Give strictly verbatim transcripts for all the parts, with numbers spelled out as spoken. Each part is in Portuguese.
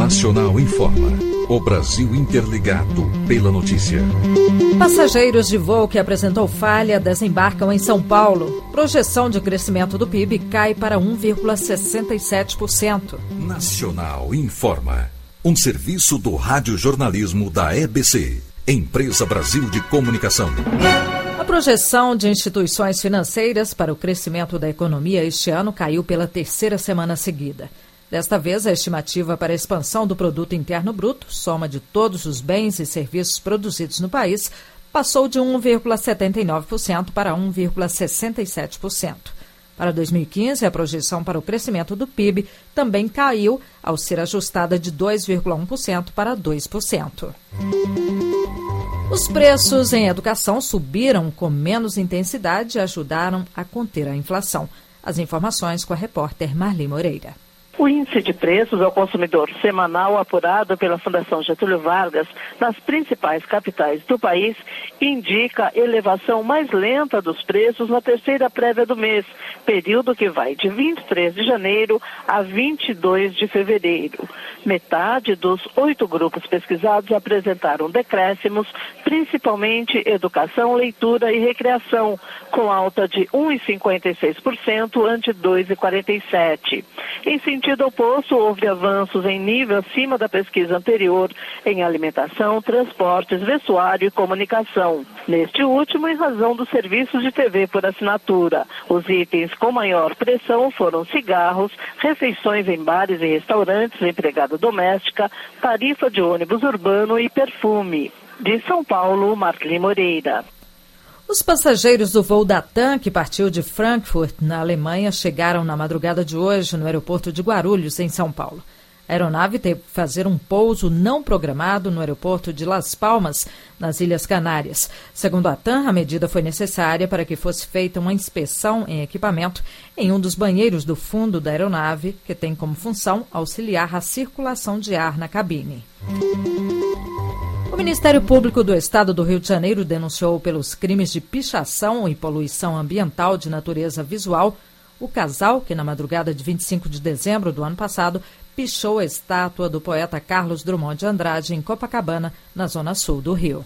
Nacional informa. O Brasil interligado pela notícia. Passageiros de voo que apresentou falha desembarcam em São Paulo. Projeção de crescimento do P I B cai para um vírgula sessenta e sete por cento. Nacional informa. Um serviço do radiojornalismo da E B C, Empresa Brasil de Comunicação. A projeção de instituições financeiras para o crescimento da economia este ano caiu pela terceira semana seguida. Desta vez, a estimativa para a expansão do Produto Interno Bruto, soma de todos os bens e serviços produzidos no país, passou de um vírgula setenta e nove por cento para um vírgula sessenta e sete por cento. Para dois mil e quinze, a projeção para o crescimento do P I B também caiu, ao ser ajustada de dois vírgula um por cento para dois por cento. Os preços em educação subiram com menos intensidade e ajudaram a conter a inflação. As informações com a repórter Marli Moreira. O índice de preços ao consumidor semanal apurado pela Fundação Getúlio Vargas nas principais capitais do país indica elevação mais lenta dos preços na terceira prévia do mês, período que vai de vinte e três de janeiro a vinte e dois de fevereiro. Metade dos oito grupos pesquisados apresentaram decréscimos, principalmente educação, leitura e recreação, com alta de um vírgula cinquenta e seis por cento ante dois vírgula quarenta e sete por cento. Em sentido oposto, houve avanços em nível acima da pesquisa anterior em alimentação, transportes, vestuário e comunicação. Neste último, em razão dos serviços de T V por assinatura. Os itens com maior pressão foram cigarros, refeições em bares e restaurantes, empregada doméstica, tarifa de ônibus urbano e perfume. De São Paulo, Marli Moreira. Os passageiros do voo da TAM, que partiu de Frankfurt, na Alemanha, chegaram na madrugada de hoje no aeroporto de Guarulhos, em São Paulo. A aeronave teve que fazer um pouso não programado no aeroporto de Las Palmas, nas Ilhas Canárias. Segundo a TAM, a medida foi necessária para que fosse feita uma inspeção em equipamento em um dos banheiros do fundo da aeronave, que tem como função auxiliar a circulação de ar na cabine. O Ministério Público do Estado do Rio de Janeiro denunciou pelos crimes de pichação e poluição ambiental de natureza visual o casal que, na madrugada de vinte e cinco de dezembro do ano passado, pichou a estátua do poeta Carlos Drummond de Andrade em Copacabana, na zona sul do Rio.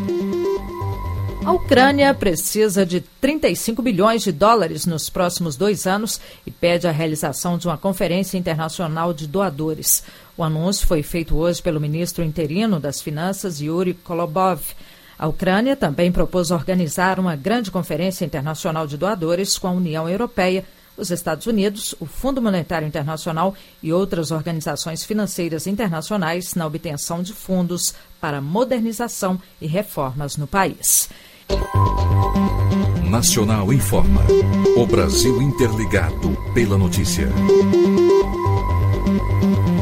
A Ucrânia precisa de trinta e cinco bilhões de dólares nos próximos dois anos e pede a realização de uma conferência internacional de doadores. O anúncio foi feito hoje pelo ministro interino das Finanças, Yuri Kolobov. A Ucrânia também propôs organizar uma grande conferência internacional de doadores com a União Europeia, os Estados Unidos, o Fundo Monetário Internacional e outras organizações financeiras internacionais na obtenção de fundos para modernização e reformas no país. Nacional informa. O Brasil interligado pela notícia.